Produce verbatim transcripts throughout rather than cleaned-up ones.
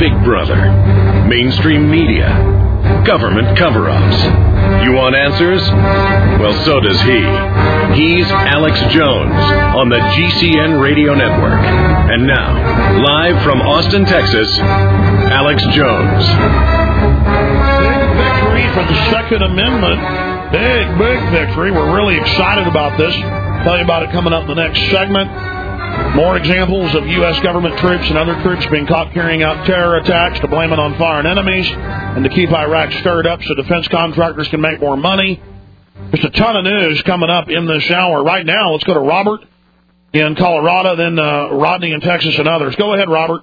Big Brother, mainstream media, government cover-ups. You want answers? Well, so does he. He's Alex Jones on the G C N Radio Network. And now, live from Austin, Texas, Alex Jones. Big victory for the Second Amendment. Big, big victory. We're really excited about this. Tell you about it coming up in the next segment. More examples of U S government troops and other troops being caught carrying out terror attacks to blame it on foreign enemies and to keep Iraq stirred up so defense contractors can make more money. There's a ton of news coming up in this hour. Right now, let's go to Robert in Colorado, then uh, Rodney in Texas, and others. Go ahead, Robert.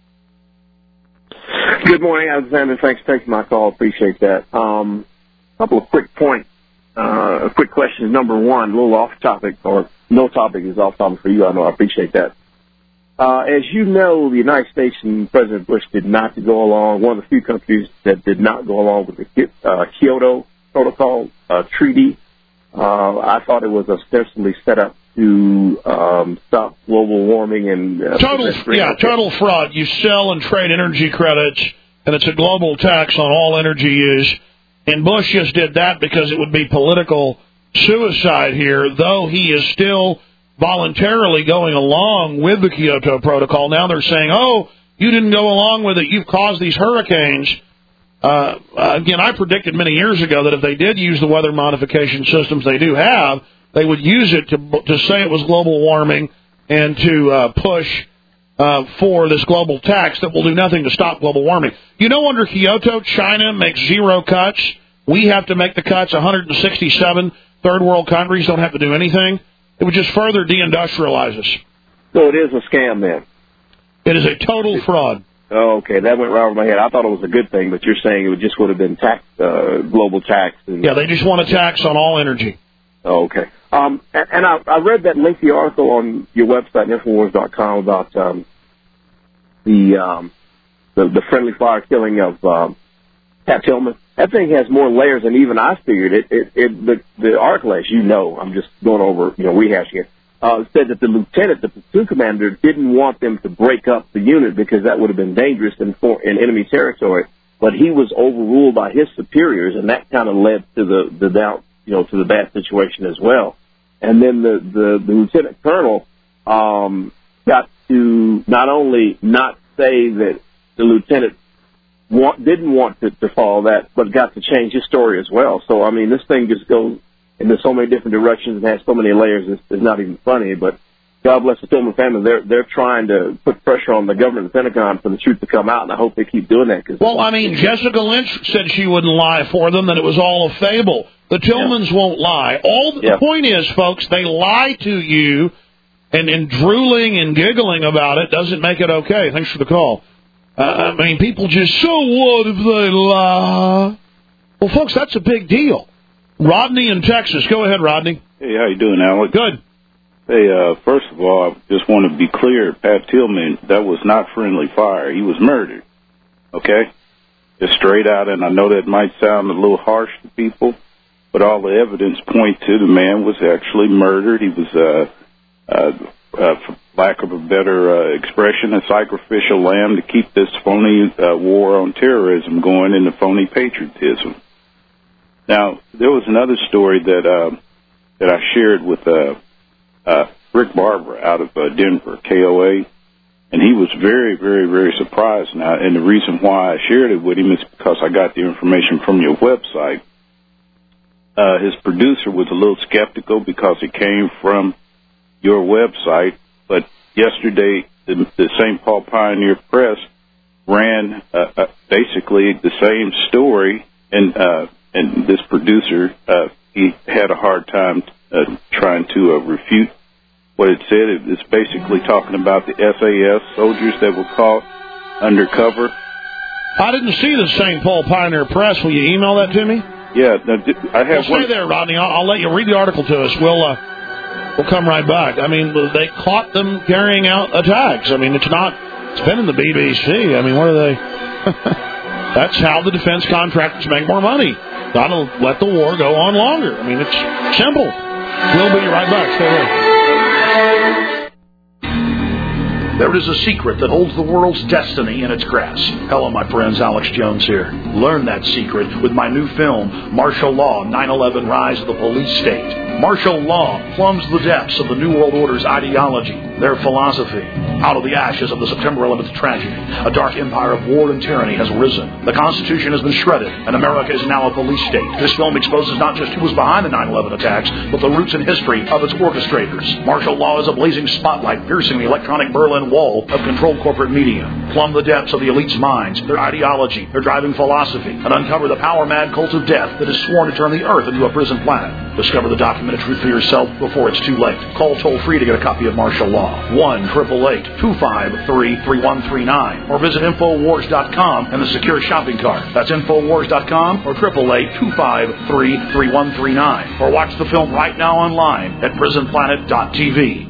Good morning, Alexander. Thanks for taking my call. Appreciate that. Um, a couple of quick points, uh, quick questions. Number one, a little off topic, or no topic is off topic for you. I know. I appreciate that. Uh, as you know, the United States and President Bush did not go along, one of the few countries that did not go along with the uh, Kyoto Protocol uh, treaty. Uh, I thought it was ostensibly set up to um, stop global warming and uh, total, yeah, total fraud. You sell and trade energy credits, and it's a global tax on all energy use. And Bush just did that because it would be political suicide here, though he is still voluntarily going along with the Kyoto Protocol. Now they're saying, oh, you didn't go along with it. You've caused these hurricanes. Uh, again, I predicted many years ago that if they did use the weather modification systems they do have, they would use it to to say it was global warming and to uh, push uh, for this global tax that will do nothing to stop global warming. You know, under Kyoto, China makes zero cuts. We have to make the cuts. one hundred sixty-seven third world countries don't have to do anything. It would just further deindustrialize us. So it is a scam, then? It is a total fraud. Oh, okay. That went right over my head. I thought it was a good thing, but you're saying it would just would have been tax, uh, global tax. And yeah, they just want a tax on all energy. Oh, okay. Um, and and I, I read that lengthy article on your website, Infowars dot com, about um, the, um, the the friendly fire killing of um, Pat Tillman. That thing has more layers than even I figured. It, it, it the, the article, as you know, I'm just going over, you know, rehashing it, uh, said that the lieutenant, the platoon commander, didn't want them to break up the unit because that would have been dangerous in, for, in enemy territory. But he was overruled by his superiors, and that kind of led to the, the down, you know, to the bad situation as well. And then the, the, the lieutenant colonel um, got to not only not say that the lieutenant Want, didn't want to, to follow that, but got to change his story as well. So, I mean, this thing just goes into so many different directions and has so many layers, it's, it's not even funny. But God bless the Tillman family. They're they're trying to put pressure on the government and the Pentagon for the truth to come out, and I hope they keep doing that. Cause well, I mean, Jessica Lynch said she wouldn't lie for them, that it was all a fable. The Tillmans yeah. won't lie. All the, yeah. the point is, folks, they lie to you, and, and drooling and giggling about it doesn't make it okay. Thanks for the call. Uh, I mean, people just, so what if they lie? Well, folks, that's a big deal. Rodney in Texas. Go ahead, Rodney. Hey, how you doing, Alex? Good. Hey, uh, first of all, I just want to be clear. Pat Tillman, that was not friendly fire. He was murdered, okay? Just straight out, and I know that might sound a little harsh to people, but all the evidence point to the man was actually murdered. He was, uh, uh, uh for lack of a better uh, expression, a sacrificial lamb to keep this phony uh, war on terrorism going and the phony patriotism. Now, there was another story that uh, that I shared with uh, uh, Rick Barber out of uh, Denver, K O A, and he was very, very, very surprised. Now, and the reason why I shared it with him is because I got the information from your website. Uh, his producer was a little skeptical because it came from your website. But yesterday, the, the Saint Paul Pioneer Press ran uh, uh, basically the same story, and uh, and this producer, uh, he had a hard time uh, trying to uh, refute what it said. It was basically talking about the S A S soldiers that were caught undercover. I didn't see the Saint Paul Pioneer Press. Will you email that to me? Yeah, no, I have. Well, stay there, Rodney. I'll, I'll let you read the article to us. We'll. Uh, We'll come right back. I mean, they caught them carrying out attacks. I mean, it's not, it's been in the B B C. I mean, what are they? That's how the defense contractors make more money. Got to let the war go on longer. I mean, it's simple. We'll be right back. Stay there. There is a secret that holds the world's destiny in its grasp. Hello, my friends. Alex Jones here. Learn that secret with my new film, Martial Law, nine eleven Rise of the Police State. Martial law plumbs the depths of the New World Order's ideology, their philosophy. Out of the ashes of the September eleventh tragedy, a dark empire of war and tyranny has risen. The Constitution has been shredded, and America is now a police state. This film exposes not just who was behind the nine eleven attacks, but the roots and history of its orchestrators. Martial law is a blazing spotlight piercing the electronic Berlin Wall of controlled corporate media. Plumb the depths of the elite's minds, their ideology, their driving philosophy, and uncover the power-mad cult of death that has sworn to turn the earth into a prison planet. Discover the documented truth for yourself before it's too late. Call toll-free to get a copy of Martial Law. one eight eight eight, two five three, three one three nine. Or visit Infowars dot com and the secure shopping cart. That's Infowars dot com or eight eight eight, two five three, three one three nine. Or watch the film right now online at prison planet dot t v.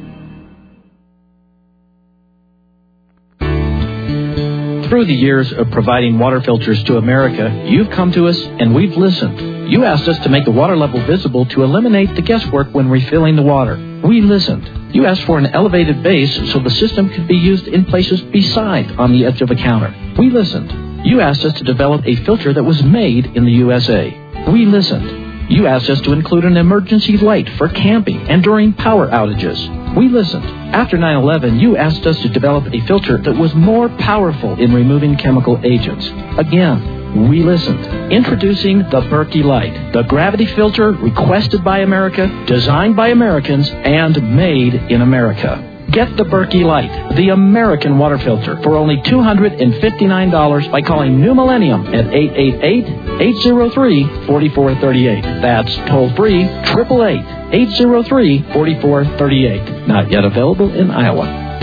Through the years of providing water filters to America, you've come to us and we've listened. You asked us to make the water level visible to eliminate the guesswork when refilling the water. We listened. You asked for an elevated base so the system could be used in places beside on the edge of a counter. We listened. You asked us to develop a filter that was made in the U S A. We listened. You asked us to include an emergency light for camping and during power outages. We listened. After nine eleven, you asked us to develop a filter that was more powerful in removing chemical agents. Again, we listened. Introducing the Berkey Light, the gravity filter requested by America, designed by Americans, and made in America. Get the Berkey Light, the American water filter, for only two hundred fifty-nine dollars by calling New Millennium at eight eight eight, eight zero three, four four three eight. That's toll-free, eight eight eight, eight zero three, four four three eight. Not yet available in Iowa.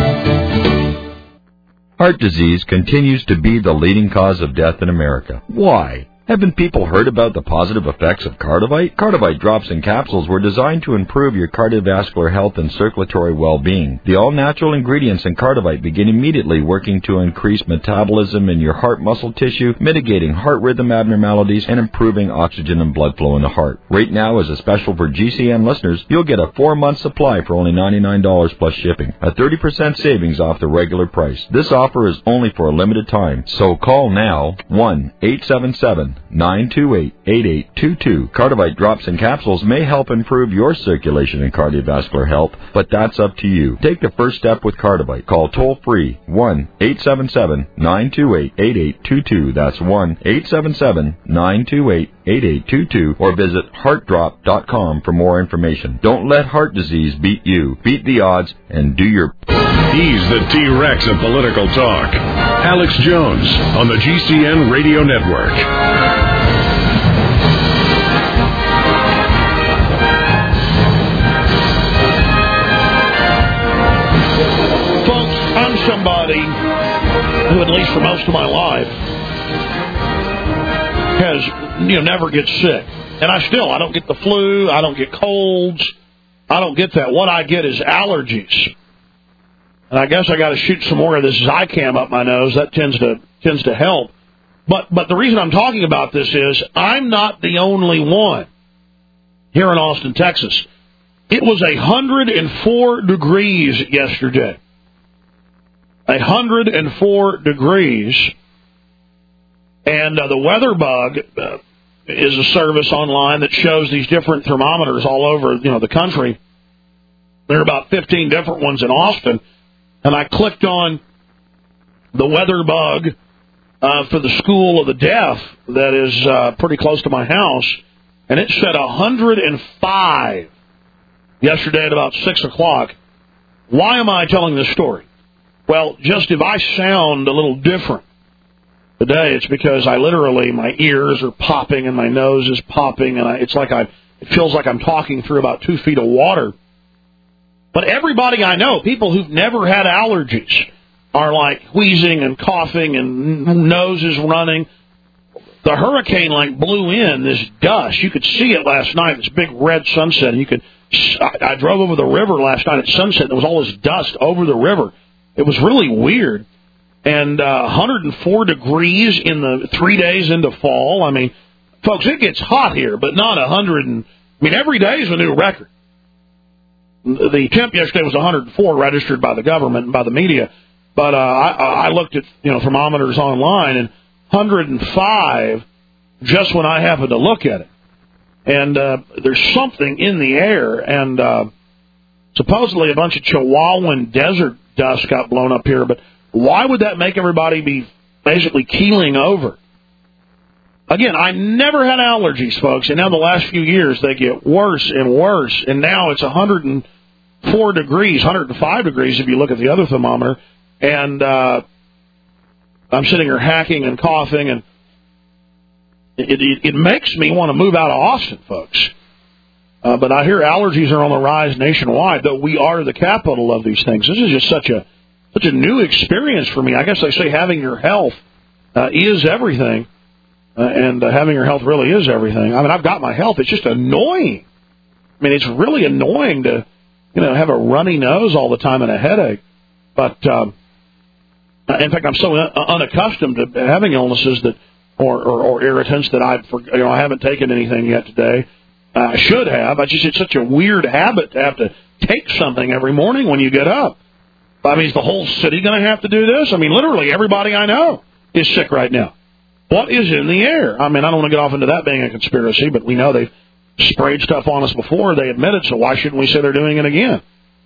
Heart disease continues to be the leading cause of death in America. Why? Haven't people heard about the positive effects of Cardivite? Cardivite drops and capsules were designed to improve your cardiovascular health and circulatory well-being. The all-natural ingredients in Cardivite begin immediately working to increase metabolism in your heart muscle tissue, mitigating heart rhythm abnormalities, and improving oxygen and blood flow in the heart. Right now, as a special for G C N listeners, you'll get a four-month supply for only ninety-nine dollars plus shipping, a thirty percent savings off the regular price. This offer is only for a limited time, so call now, one eight seven seven, nine two eight, eight eight two two. Cardivite drops and capsules may help improve your circulation and cardiovascular health, but that's up to you. Take the first step with Cardivite. Call toll-free one eight seven seven, nine two eight, eight eight two two. That's one eight seven seven, nine two eight, eight eight two two. Or visit heart drop dot com for more information. Don't let heart disease beat you. Beat the odds and do your... He's the T-Rex of political talk. Alex Jones on the G C N Radio Network. Folks, I'm somebody who, at least for most of my life, has, you know, never gets sick. And I still, I don't get the flu, I don't get colds, I don't get that. What I get is allergies. And I guess I got to shoot some more of this Zicam up my nose. That tends to tends to help. But but the reason I'm talking about this is I'm not the only one here in Austin, Texas. It was one hundred four degrees yesterday. one hundred four degrees. And uh, the Weather Bug uh, is a service online that shows these different thermometers all over, you know, the country. There are about fifteen different ones in Austin. And I clicked on the Weather Bug uh, for the School of the Deaf that is uh, pretty close to my house, and it said one hundred five yesterday at about six o'clock. Why am I telling this story? Well, just if I sound a little different today, it's because I literally, my ears are popping and my nose is popping, and I, it's like I, it feels like I'm talking through about two feet of water. But everybody I know, people who've never had allergies, are like wheezing and coughing and noses running. The hurricane like blew in this dust. You could see it last night, this big red sunset. And you could. I, I drove over the river last night at sunset, and there was all this dust over the river. It was really weird. And uh, one hundred four degrees in the three days into fall. I mean, folks, it gets hot here, but not one hundred. And, I mean, every day is a new record. The temp yesterday was one hundred four registered by the government and by the media. But uh, I, I looked at, you know, thermometers online, and one hundred five just when I happened to look at it. And uh, there's something in the air, and uh, supposedly a bunch of Chihuahuan desert dust got blown up here. But why would that make everybody be basically keeling over? Again, I never had allergies, folks, and now the last few years they get worse and worse, and now it's one hundred four degrees, one hundred five degrees if you look at the other thermometer, and uh, I'm sitting here hacking and coughing, and it, it, it makes me want to move out of Austin, folks. Uh, but I hear allergies are on the rise nationwide, though we are the capital of these things. This is just such a such a new experience for me. I guess they say having your health uh, is everything. Uh, and uh, having your health really is everything. I mean, I've got my health. It's just annoying. I mean, it's really annoying to, you know, have a runny nose all the time and a headache. But, um, in fact, I'm so un- unaccustomed to having illnesses that, or, or, or irritants that I, you know, I haven't taken anything yet today. Uh, I should have. I just, it's such a weird habit to have to take something every morning when you get up. I mean, is the whole city going to have to do this? I mean, literally everybody I know is sick right now. What is in the air? I mean, I don't want to get off into that being a conspiracy, but we know they've sprayed stuff on us before. They admitted, so why shouldn't we say they're doing it again?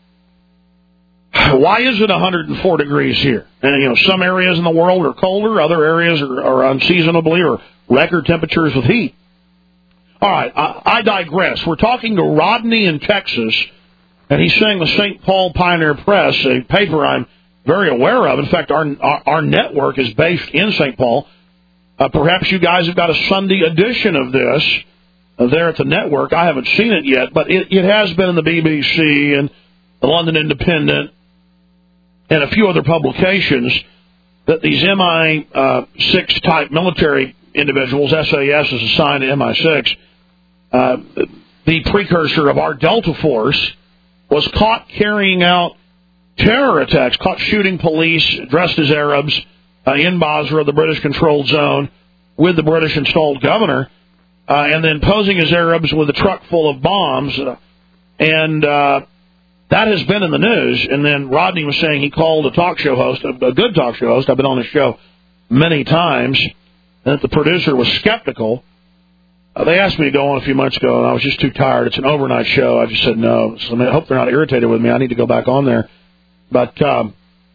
Why is it one hundred four degrees here? And, you know, some areas in the world are colder, other areas are, are unseasonably or record temperatures with heat. All right, I, I digress. We're talking to Rodney in Texas, and he's saying the Saint Paul Pioneer Press, a paper I'm very aware of. In fact, our our, our network is based in Saint Paul. Uh, perhaps you guys have got a Sunday edition of this uh, there at the network. I haven't seen it yet, but it, it has been in the B B C and the London Independent and a few other publications that these M I six type military individuals, S A S is assigned to M I six, uh, the precursor of our Delta Force, was caught carrying out terror attacks, caught shooting police dressed as Arabs, Uh, in Basra, the British-controlled zone, with the British-installed governor, uh, and then posing as Arabs with a truck full of bombs. Uh, and uh, that has been in the news. And then Rodney was saying he called a talk show host, a, a good talk show host. I've been on his show many times, and that the producer was skeptical. Uh, they asked me to go on a few months ago, and I was just too tired. It's an overnight show. I just said no. So I hope they're not irritated with me. I need to go back on there. But... Um,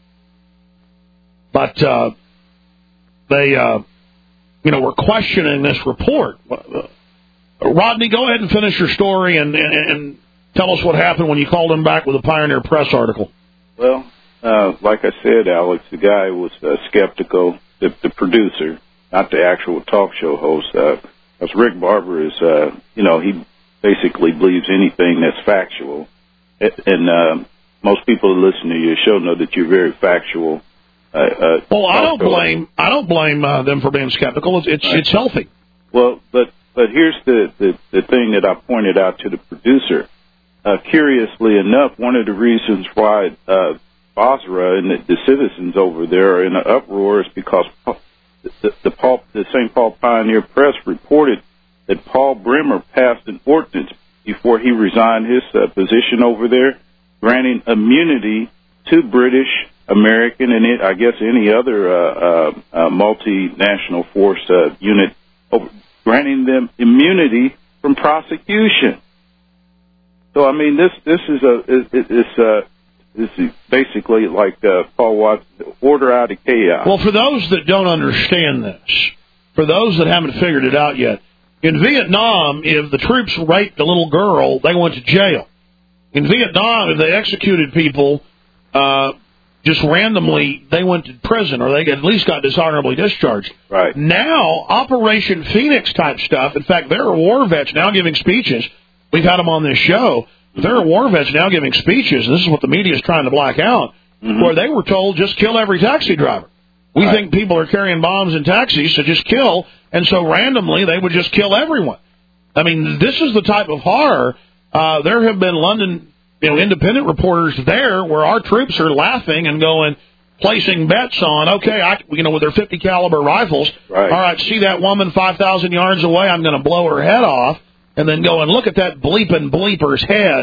But uh, they, uh, you know, were questioning this report. Uh, Rodney, go ahead and finish your story and, and, and tell us what happened when you called him back with a Pioneer Press article. Well, uh, like I said, Alex, the guy was uh, skeptical, the, the producer, not the actual talk show host. Uh, because Rick Barber is, uh, you know, he basically believes anything that's factual. And uh, most people who listen to your show know that you're very factual. Uh, uh, well, I don't blame I don't blame uh, them for being skeptical. It's it's, right. it's healthy. Well, but but here's the, the, the thing that I pointed out to the producer. Uh, curiously enough, one of the reasons why uh, Basra and the, the citizens over there are in an uproar is because the, the, Paul, the Saint Paul Pioneer Press reported that Paul Bremer passed an ordinance before he resigned his uh, position over there, granting immunity to British, American, and it, I guess any other uh, uh, uh, multinational force uh, unit, over, granting them immunity from prosecution. So, I mean, this this is a it, it's uh, this is basically like uh, Paul Watts, order out of chaos. Well, for those that don't understand this, for those that haven't figured it out yet, in Vietnam, if the troops raped a little girl, they went to jail. In Vietnam, if they executed people uh, just randomly, they went to prison, or they at least got dishonorably discharged. Right. Now, Operation Phoenix type stuff, in fact, there are war vets now giving speeches. We've had them on this show. There are war vets now giving speeches, and this is what the media is trying to black out, mm-hmm. where they were told, just kill every taxi driver. We right. think people are carrying bombs in taxis, so just kill. And so randomly, they would just kill everyone. I mean, this is the type of horror. Uh, there have been London, you know, independent reporters there where our troops are laughing and going, placing bets on, okay, I, you know, with their fifty caliber rifles. Right. All right, see that woman five thousand yards away? I'm going to blow her head off. And then go and look at that bleeping bleeper's head.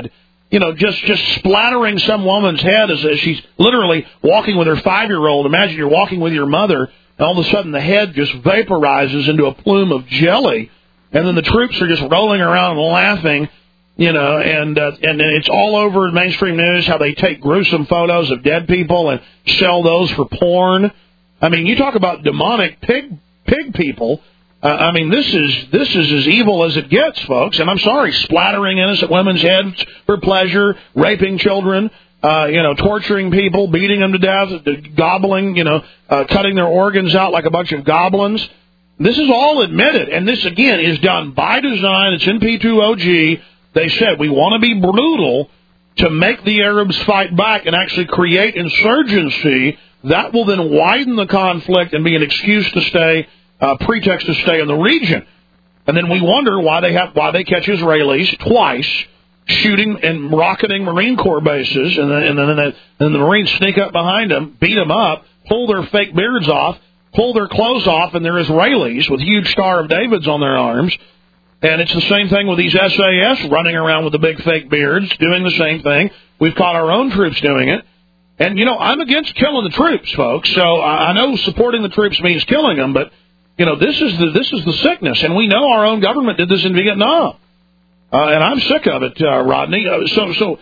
you know, just, just splattering some woman's head as, as she's literally walking with her five-year-old. Imagine you're walking with your mother, and all of a sudden the head just vaporizes into a plume of jelly, and then the troops are just rolling around and laughing, you know, and uh, and it's all over mainstream news how they take gruesome photos of dead people and sell those for porn. I mean, you talk about demonic pig pig people. Uh, I mean, this is this is as evil as it gets, folks. And I'm sorry, splattering innocent women's heads for pleasure, raping children, uh, you know, torturing people, beating them to death, gobbling, you know, uh, cutting their organs out like a bunch of goblins. This is all admitted, and this, again, is done by design. It's in P two O G. They said, we want to be brutal to make the Arabs fight back and actually create insurgency. That will then widen the conflict and be an excuse to stay, uh, pretext to stay in the region. And then we wonder why they have why they catch Israelis twice shooting and rocketing Marine Corps bases, and then, and then, and then the Marines sneak up behind them, beat them up, pull their fake beards off, pull their clothes off, and they're Israelis with huge Star of Davids on their arms. And it's the same thing with these S A S running around with the big fake beards, doing the same thing. We've caught our own troops doing it. And, you know, I'm against killing the troops, folks. So I know supporting the troops means killing them, but, you know, this is the this is the sickness. And we know our own government did this in Vietnam. Uh, and I'm sick of it, uh, Rodney. Uh, so, so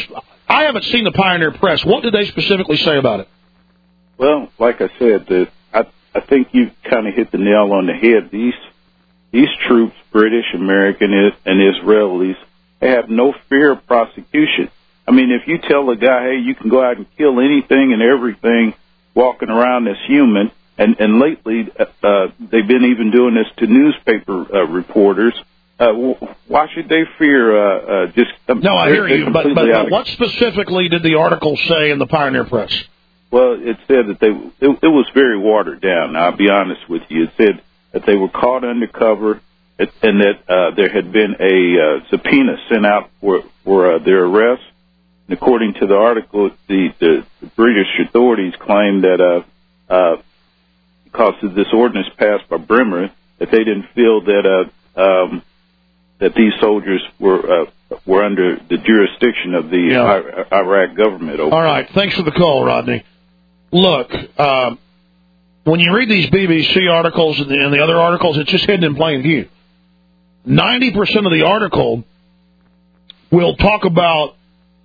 I haven't seen the Pioneer Press. What did they specifically say about it? Well, like I said, the, I, I think you kind of hit the nail on the head. These These troops, British, American, and Israelis, they have no fear of prosecution. I mean, if you tell a guy, hey, you can go out and kill anything and everything walking around that's human, and, and lately uh, they've been even doing this to newspaper uh, reporters, uh, why should they fear uh, uh, just... Um, no, I hear you, but, but, but what specifically did the article say in the Pioneer Press? Well, it said that they it, it was very watered down, I'll be honest with you. It said that they were caught undercover, and that uh, there had been a uh, subpoena sent out for, for uh, their arrest. And according to the article, the, the, the British authorities claimed that uh, uh, because of this ordinance passed by Bremer, that they didn't feel that uh, um, that these soldiers were uh, were under the jurisdiction of the yeah. I- Iraq government. Over. All right, thanks for the call, Rodney. Look. Uh, When you read these B B C articles and the, and the other articles, it's just hidden in plain view. ninety percent of the article will talk about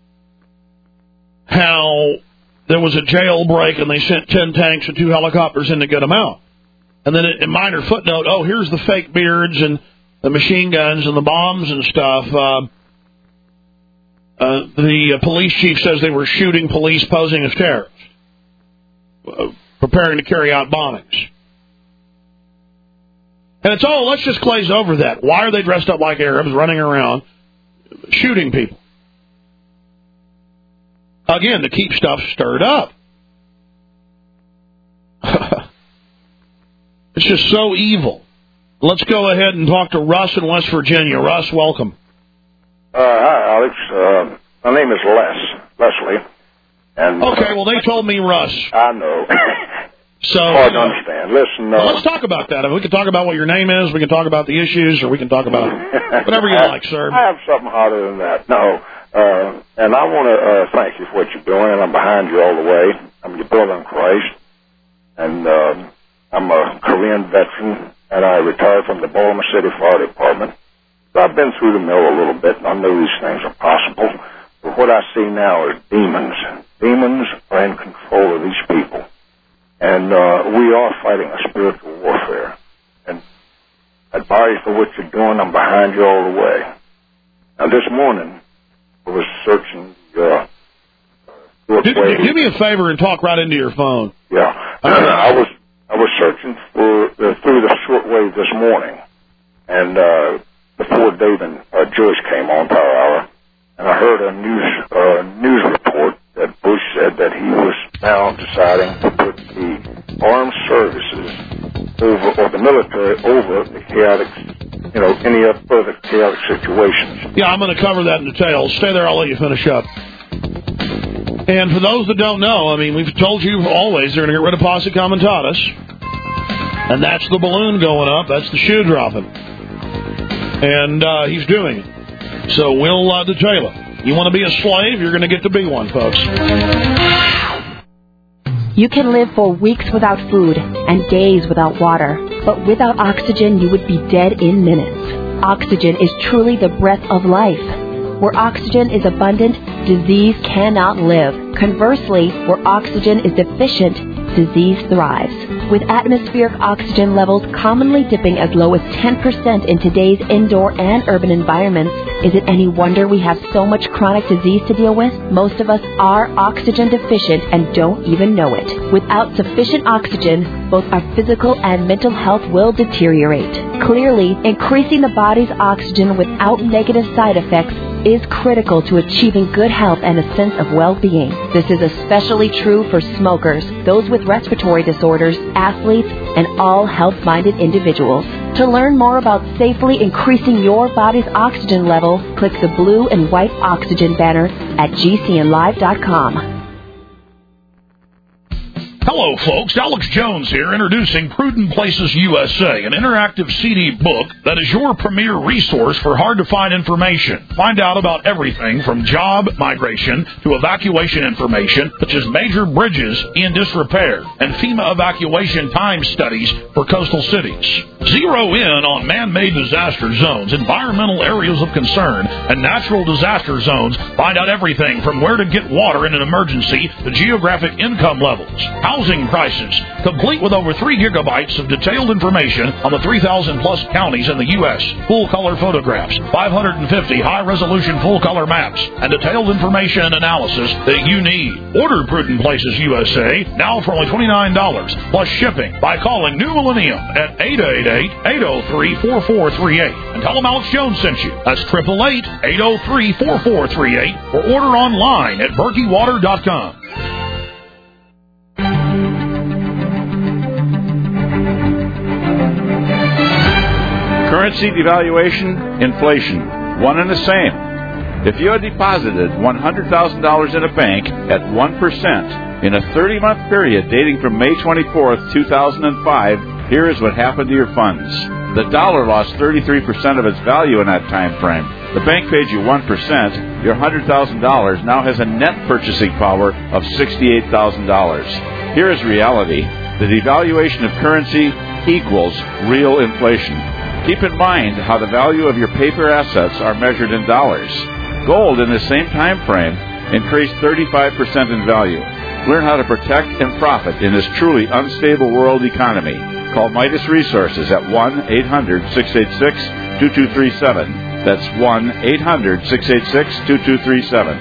how there was a jailbreak and they sent ten tanks and two helicopters in to get them out. And then in minor footnote, oh, here's the fake beards and the machine guns and the bombs and stuff. Uh, uh, the uh, police chief says they were shooting police posing as terrorists. Uh, preparing to carry out bombings. And it's all, let's just glaze over that. Why are they dressed up like Arabs running around shooting people? Again, to keep stuff stirred up. It's just so evil. Let's go ahead and talk to Russ in West Virginia. Russ, welcome. Uh, hi, Alex. Uh, my name is Les, Leslie. And, okay, uh, well, they told me Russ. I know. So hard to understand. Listen, uh, well, let's talk about that. We can talk about what your name is. We can talk about the issues, or we can talk about whatever you I, like, sir. I have something harder than that. No, uh, and I want to uh, thank you for what you're doing, and I'm behind you all the way. I'm your brother in Christ, and uh, I'm a Korean veteran, and I retired from the Baltimore City Fire Department. So I've been through the mill a little bit, and I know these things are possible. But what I see now is demons. Demons are in control of these people. And uh, we are fighting a spiritual warfare. And advise for what you're doing. I'm behind you all the way. Now, this morning, I was searching uh, do, do, do me a favor and talk right into your phone. Yeah. I was I was searching for uh, through the shortwave this morning. And uh, before David uh, Joyce came on Power Hour, and I heard a news uh, news report that Bush said that he was now deciding to put the armed services over, or the military over the chaotic, you know, any further chaotic situations. Yeah, I'm going to cover that in detail. Stay there, I'll let you finish up. And for those that don't know, I mean, we've told you always they're going to get rid of Posse Comitatus. And that's the balloon going up. That's the shoe dropping. And uh, he's doing it. So we'll uh, detail it. You want to be a slave, you're going to get to be one, folks. You can live for weeks without food and days without water, but without oxygen, you would be dead in minutes. Oxygen is truly the breath of life. Where oxygen is abundant, disease cannot live. Conversely, where oxygen is deficient, disease thrives. With atmospheric oxygen levels commonly dipping as low as ten percent in today's indoor and urban environments, is it any wonder we have so much chronic disease to deal with? Most of us are oxygen deficient and don't even know it. Without sufficient oxygen, both our physical and mental health will deteriorate. Clearly, increasing the body's oxygen without negative side effects is critical to achieving good health and a sense of well-being. This is especially true for smokers, those with respiratory disorders, athletes, and all health-minded individuals. To learn more about safely increasing your body's oxygen level, click the blue and white oxygen banner at G C N live dot com. Hello, folks. Alex Jones here, introducing Prudent Places U S A, an interactive C D book that is your premier resource for hard-to-find information. Find out about everything from job migration to evacuation information, such as major bridges in disrepair and FEMA evacuation time studies for coastal cities. Zero in on man-made disaster zones, environmental areas of concern, and natural disaster zones. Find out everything from where to get water in an emergency to geographic income levels, housing prices, complete with over three gigabytes of detailed information on the three thousand plus counties in the U S, full-color photographs, five hundred fifty high-resolution full-color maps, and detailed information and analysis that you need. Order Prudent Places U S A now for only twenty-nine dollars plus shipping by calling New Millennium at eight eight eight, eight oh three, four four three eight and tell them Alex Jones sent you. That's eight eight eight, eight oh three, four four three eight or order online at berkey water dot com. Currency devaluation, inflation, one and the same. If you had deposited one hundred thousand dollars in a bank at one percent in a thirty-month period dating from May twenty-fourth, two thousand five, here is what happened to your funds. The dollar lost thirty-three percent of its value in that time frame. The bank paid you one percent. Your one hundred thousand dollars now has a net purchasing power of sixty-eight thousand dollars. Here is reality. The devaluation of currency equals real inflation. Keep in mind how the value of your paper assets are measured in dollars. Gold in the same time frame increased thirty-five percent in value. Learn how to protect and profit in this truly unstable world economy. Call Midas Resources at one eight hundred, six eight six, two two three seven. That's one eight hundred, six eight six, two two three seven.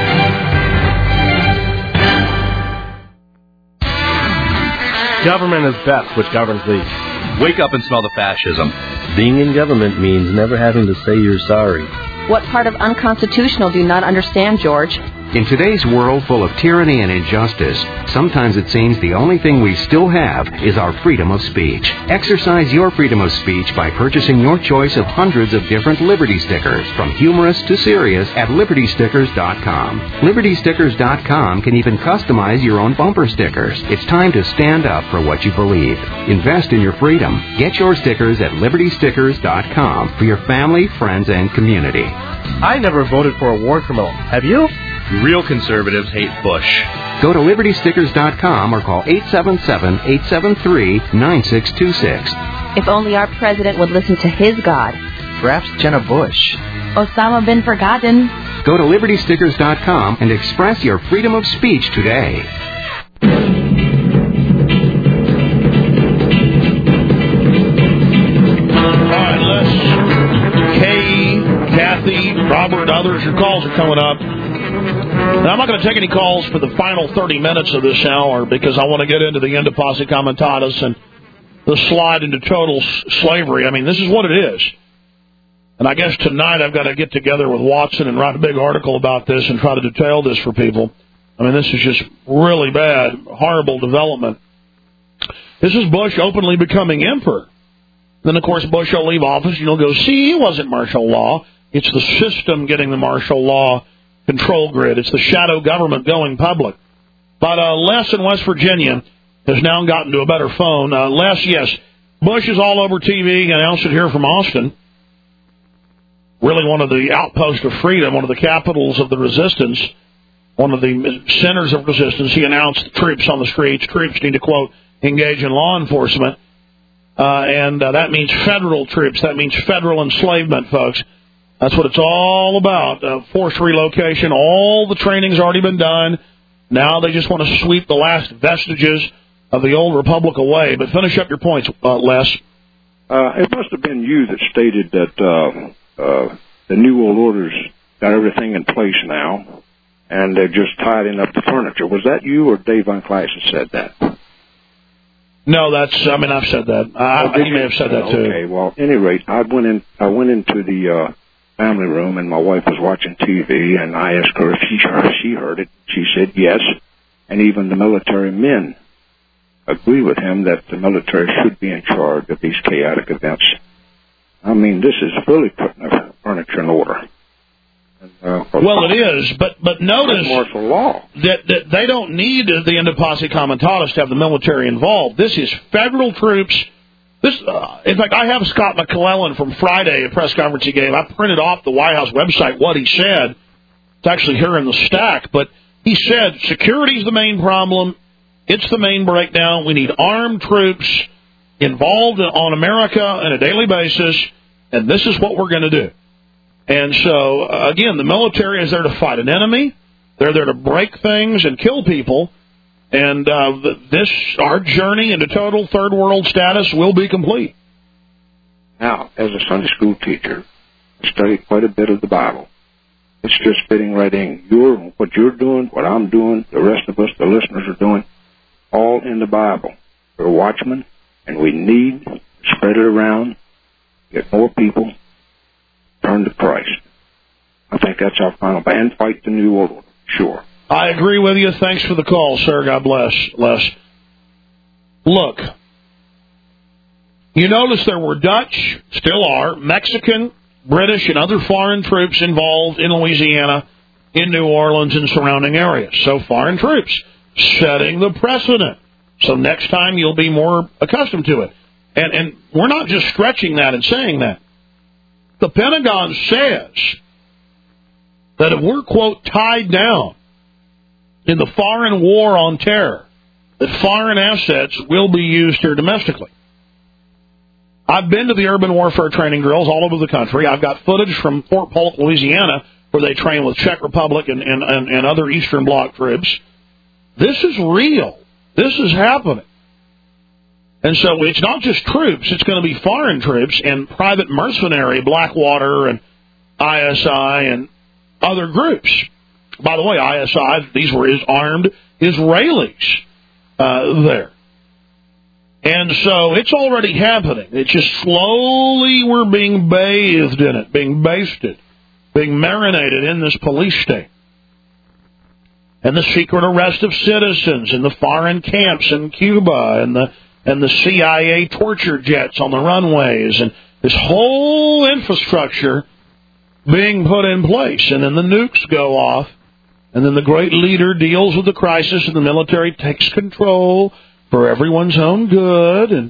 Government is best, which governs least. Wake up and smell the fascism. Being in government means never having to say you're sorry. What part of unconstitutional do you not understand, George? In today's world full of tyranny and injustice, sometimes it seems the only thing we still have is our freedom of speech. Exercise your freedom of speech by purchasing your choice of hundreds of different Liberty stickers, from humorous to serious, at liberty stickers dot com. liberty stickers dot com can even customize your own bumper stickers. It's time to stand up for what you believe. Invest in your freedom. Get your stickers at liberty stickers dot com for your family, friends, and community. I never voted for a war criminal. Have you? Real conservatives hate Bush. Go to liberty stickers dot com or call eight seven seven, eight seven three, nine six two six. If only our president would listen to his God. Perhaps Jenna Bush. Osama bin Forgotten. Go to liberty stickers dot com and express your freedom of speech today. Robert, others, your calls are coming up. Now, I'm not going to take any calls for the final thirty minutes of this hour because I want to get into the End of Posse Comitatus and the slide into total slavery. I mean, this is what it is. And I guess tonight I've got to get together with Watson and write a big article about this and try to detail this for people. I mean, this is just really bad, horrible development. This is Bush openly becoming emperor. Then, of course, Bush will leave office and you'll go, see, it wasn't martial law. It's the system getting the martial law control grid. It's the shadow government going public. But uh, Les in West Virginia has now gotten to a better phone. Uh, Les, yes, Bush is all over T V. I announced it here from Austin. really one of the outposts of freedom, one of the capitals of the resistance, one of the centers of resistance. He announced troops on the streets. Troops need to, quote, engage in law enforcement. Uh, and uh, that means federal troops. That means federal enslavement, folks. That's what it's all about. Uh, forced relocation. All the training's already been done. Now they just want to sweep the last vestiges of the old republic away. But finish up your points, uh, Les. Uh, it must have been you that stated that uh, uh, the New World Order's got everything in place now, and they're just tidying up the furniture. Was that you or Dave Unclass that said that? No, that's. I mean, I've said that. I, oh, you may have said that too. Okay. Well, at any rate, I went in. I went into the uh, family room, and my wife was watching T V, and I asked her if she heard, she heard it. She said yes, and even the military men agree with him that the military should be in charge of these chaotic events. I mean, this is really putting the furniture in order. And, uh, well, it is, but but notice martial law. that that they don't need the Inter Passe Comitatus to have the military involved. This is federal troops. This, uh, in fact, I have Scott McClellan from Friday, a press conference he gave. I printed off the White House website what he said. It's actually here in the stack, but he said security is the main problem. It's the main breakdown. We need armed troops involved on America on a daily basis, and this is what we're going to do. And so, uh, again, the military is there to fight an enemy. They're there to break things and kill people. And uh, this, our journey into total third world status will be complete. Now, as a Sunday school teacher, I studied quite a bit of the Bible. It's just fitting right in. You're, what you're doing, what I'm doing, the rest of us, the listeners are doing, all in the Bible. We're watchmen, and we need to spread it around, get more people, turn to Christ. I think that's our final, and fight the New World Order, sure. I agree with you. Thanks for the call, sir. God bless. Les. Look, you notice there were Dutch, still are, Mexican, British, and other foreign troops involved in Louisiana, in New Orleans, and surrounding areas. So foreign troops, setting the precedent. So next time you'll be more accustomed to it. And, and we're not just stretching that and saying that. The Pentagon says that if we're, quote, tied down in the foreign war on terror, that foreign assets will be used here domestically. I've been to the urban warfare training drills all over the country. I've got footage from Fort Polk, Louisiana, where they train with Czech Republic and, and, and, and other Eastern Bloc troops. This is real. This is happening. And so it's not just troops. It's going to be foreign troops and private mercenary, Blackwater and I S I and other groups. By the way, I S I, these were armed Israelis uh, there. And so it's already happening. It's just slowly we're being bathed in it, being basted, being marinated in this police state. And the secret arrest of citizens in the foreign camps in Cuba and the and the C I A torture jets on the runways and this whole infrastructure being put in place. And then the nukes go off, and then the great leader deals with the crisis, and the military takes control for everyone's own good. And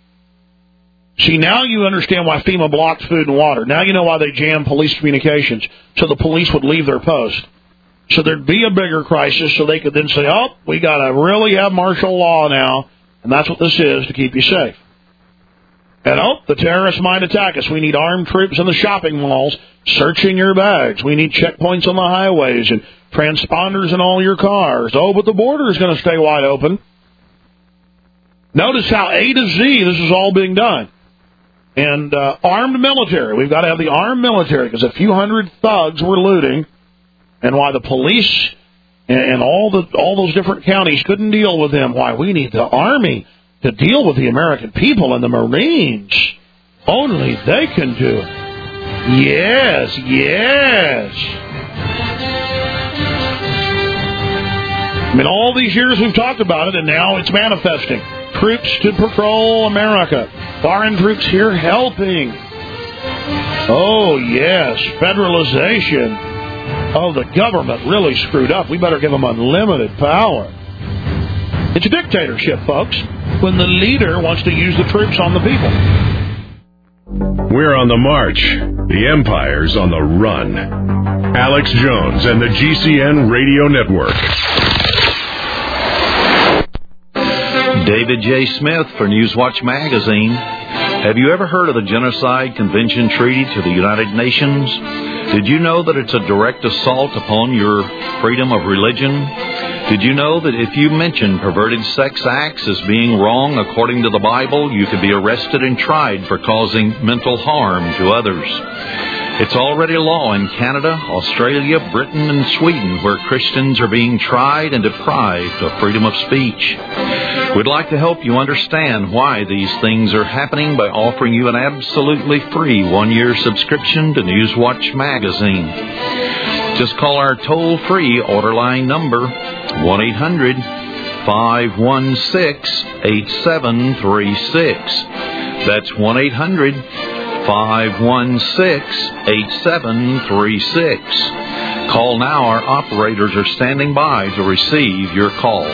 see, now you understand why FEMA blocked food and water. Now you know why they jammed police communications, so the police would leave their post. So there'd be a bigger crisis, so they could then say, oh, we got to really have martial law now, and that's what this is to keep you safe. And, oh, the terrorists might attack us. We need armed troops in the shopping malls searching your bags. We need checkpoints on the highways and transponders in all your cars. Oh, but the border is going to stay wide open. Notice how A to Z this is all being done. And uh, armed military. We've got to have the armed military because a few hundred thugs were looting. And why the police and all the all those different counties couldn't deal with them. Why we need the Army to deal with the American people and the Marines. Only they can do it. Yes, yes. I mean, all these years we've talked about it, and now it's manifesting. Troops to patrol America. Foreign troops here helping. Oh, yes, federalization. Oh, the government really screwed up. We better give them unlimited power. It's a dictatorship, folks, when the leader wants to use the troops on the people. We're on the march. The empire's on the run. Alex Jones and the G C N Radio Network. David J. Smith for Newswatch Magazine. Have you ever heard of the Genocide Convention Treaty to the United Nations? Did you know that it's a direct assault upon your freedom of religion? Did you know that if you mention perverted sex acts as being wrong according to the Bible, you could be arrested and tried for causing mental harm to others? It's already law in Canada, Australia, Britain, and Sweden, where Christians are being tried and deprived of freedom of speech. We'd like to help you understand why these things are happening by offering you an absolutely free one-year subscription to Newswatch Magazine. Just call our toll-free order line number, one eight hundred five one six eight seven three six. That's one eight hundred five one six eight seven three six. Call now. Our operators are standing by to receive your call.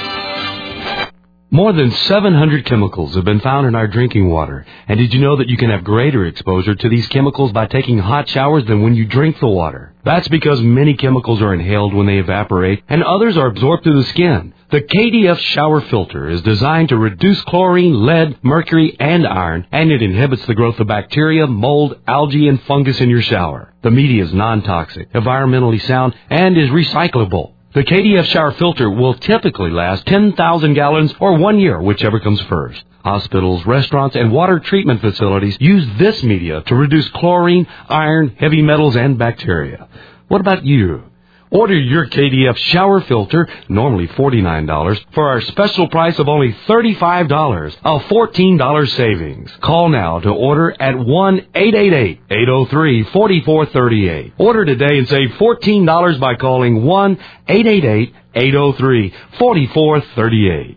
More than seven hundred chemicals have been found in our drinking water. And did you know that you can have greater exposure to these chemicals by taking hot showers than when you drink the water? That's because many chemicals are inhaled when they evaporate, and others are absorbed through the skin. The K D F shower filter is designed to reduce chlorine, lead, mercury, and iron, and it inhibits the growth of bacteria, mold, algae, and fungus in your shower. The media is non-toxic, environmentally sound, and is recyclable. The K D F shower filter will typically last ten thousand gallons or one year, whichever comes first. Hospitals, restaurants, and water treatment facilities use this media to reduce chlorine, iron, heavy metals, and bacteria. What about you? Order your K D F shower filter, normally forty-nine dollars, for our special price of only thirty-five dollars, a fourteen dollars savings. Call now to order at one eight eight eight, eight oh three, four four three eight. Order today and save fourteen dollars by calling one eight eight eight, eight oh three, four four three eight.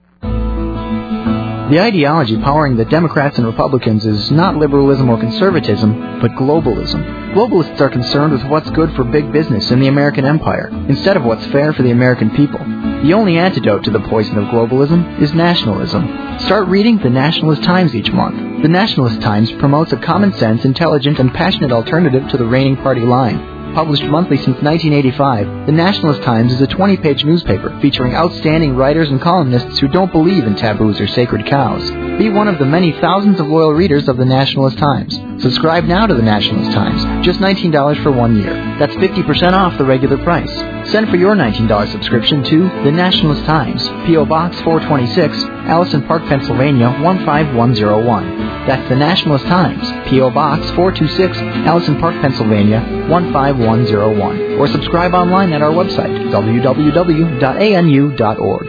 The ideology powering the Democrats and Republicans is not liberalism or conservatism, but globalism. Globalists are concerned with what's good for big business in the American empire, instead of what's fair for the American people. The only antidote to the poison of globalism is nationalism. Start reading the Nationalist Times each month. The Nationalist Times promotes a common-sense, intelligent, and passionate alternative to the reigning party line. Published monthly since nineteen eighty-five, the Nationalist Times is a twenty-page newspaper featuring outstanding writers and columnists who don't believe in taboos or sacred cows. Be one of the many thousands of loyal readers of the Nationalist Times. Subscribe now to the Nationalist Times, just nineteen dollars for one year. That's fifty percent off the regular price. Send for your nineteen dollars subscription to The Nationalist Times, P O. Box four twenty-six, Allison Park, Pennsylvania, one five one zero one. That's The Nationalist Times, P O. Box four twenty-six, Allison Park, Pennsylvania, one five one zero one. Or subscribe online at our website, w w w dot a n u dot org.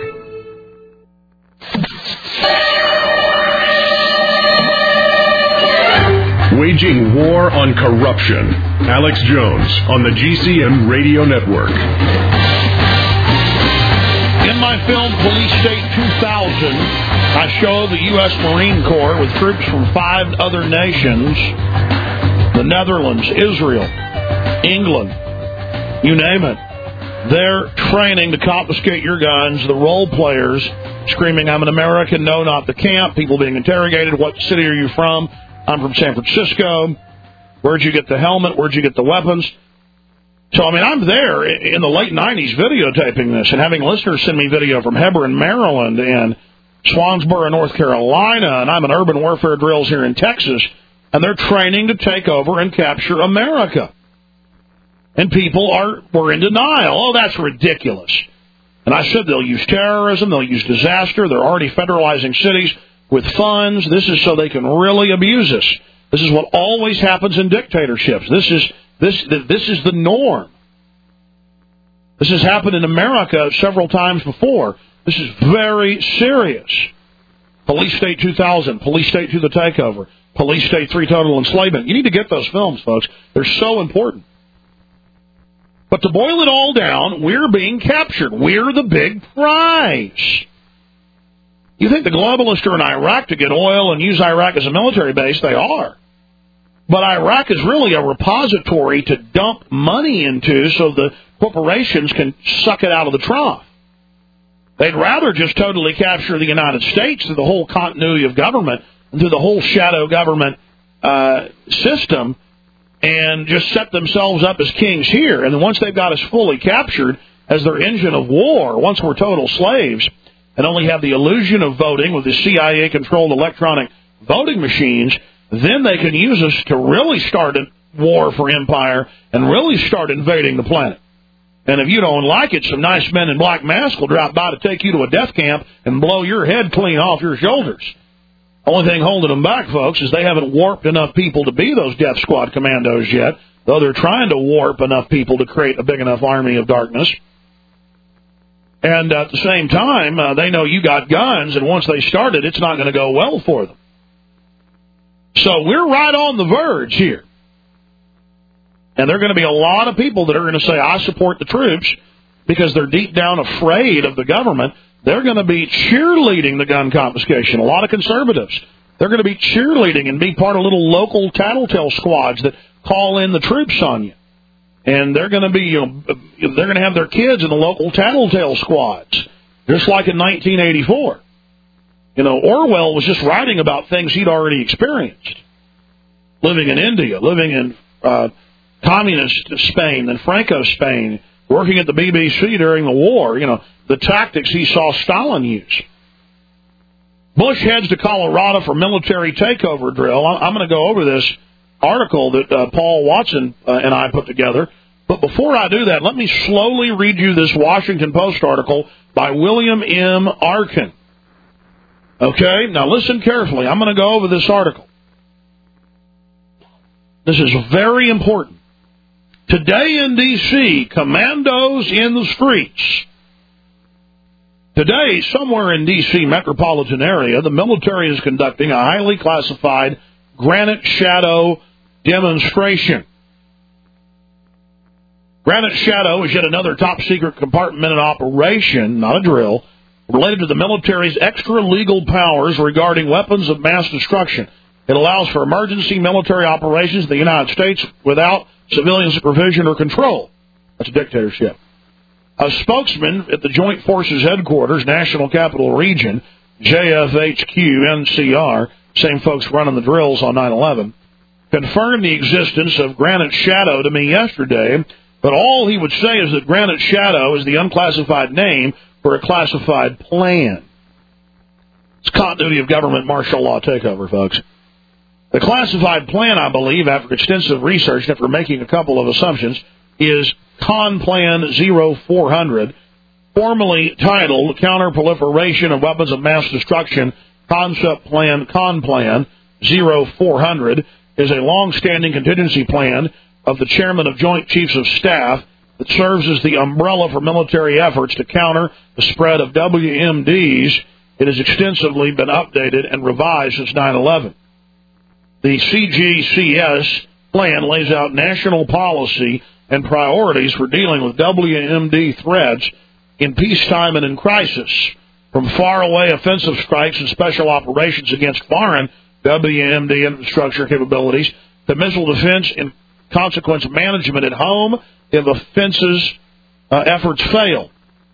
Waging war on corruption. Alex Jones on the G C N Radio Network. In my film Police State two thousand, I show the U S Marine Corps with troops from five other nations, the Netherlands, Israel, England, you name it. They're training to confiscate your guns, the role players screaming, "I'm an American, no, not the camp," people being interrogated, "What city are you from?" "I'm from San Francisco." "Where'd you get the helmet? Where'd you get the weapons?" So, I mean, I'm there in the late nineties videotaping this and having listeners send me video from Hebron, Maryland, and Swansboro, North Carolina, and I'm in urban warfare drills here in Texas, and they're training to take over and capture America. And people are were in denial. "Oh, that's ridiculous." And I said they'll use terrorism, they'll use disaster, they're already federalizing cities with funds. This is so they can really abuse us. This is what always happens in dictatorships. This is this this is the norm. This has happened in America several times before. This is very serious. Police State two thousand, Police State two: The Takeover, Police State three: Total Enslavement. You need to get those films, folks. They're so important. But to boil it all down, we're being captured. We're the big prize. You think the globalists are in Iraq to get oil and use Iraq as a military base? They are. But Iraq is really a repository to dump money into so the corporations can suck it out of the trough. They'd rather just totally capture the United States through the whole continuity of government and through the whole shadow government uh, system and just set themselves up as kings here. And then once they've got us fully captured as their engine of war, once we're total slaves and only have the illusion of voting with the C I A-controlled electronic voting machines, then they can use us to really start a war for empire and really start invading the planet. And if you don't like it, some nice men in black masks will drop by to take you to a death camp and blow your head clean off your shoulders. Only thing holding them back, folks, is they haven't warped enough people to be those Death Squad commandos yet, though they're trying to warp enough people to create a big enough army of darkness. And at the same time, uh, they know you got guns, and once they start it, it's not going to go well for them. So we're right on the verge here. And there are going to be a lot of people that are going to say, I support the troops, because they're deep down afraid of the government. They're going to be cheerleading the gun confiscation. A lot of conservatives. They're going to be cheerleading and be part of little local tattletale squads that call in the troops on you. And they're going to be, you know, they're going to have their kids in the local tattletale squads, just like in nineteen eighty-four. You know, Orwell was just writing about things he'd already experienced. Living in India, living in uh, communist Spain, then Franco Spain, working at the B B C during the war, you know, the tactics he saw Stalin use. Bush heads to Colorado for military takeover drill. I'm going to go over this article that uh, Paul Watson uh, and I put together. But before I do that, let me slowly read you this Washington Post article by William M. Arkin. Okay, now listen carefully. I'm going to go over this article. This is very important. Today in D C, commandos in the streets. Today, somewhere in D C metropolitan area, the military is conducting a highly classified Granite Shadow demonstration. Granite Shadow is yet another top-secret compartmented operation, not a drill, related to the military's extra-legal powers regarding weapons of mass destruction. It allows for emergency military operations in the United States without civilian supervision or control. That's a dictatorship. A spokesman at the Joint Forces Headquarters, National Capital Region, J F H Q N C R, same folks running the drills on nine eleven, confirmed the existence of Granite Shadow to me yesterday, but all he would say is that Granite Shadow is the unclassified name for a classified plan. It's continuity of government martial law takeover, folks. The classified plan, I believe, after extensive research and after making a couple of assumptions, is CONPLAN zero four hundred, formally titled Counter-Proliferation of Weapons of Mass Destruction Concept Plan CONPLAN zero four hundred, is a long-standing contingency plan of the Chairman of Joint Chiefs of Staff that serves as the umbrella for military efforts to counter the spread of W M Ds. It has extensively been updated and revised since nine eleven. The C G C S plan lays out national policy and priorities for dealing with W M D threats in peacetime and in crisis, from faraway offensive strikes and special operations against foreign W M D infrastructure capabilities to missile defense and consequence management at home if offenses uh, efforts fail.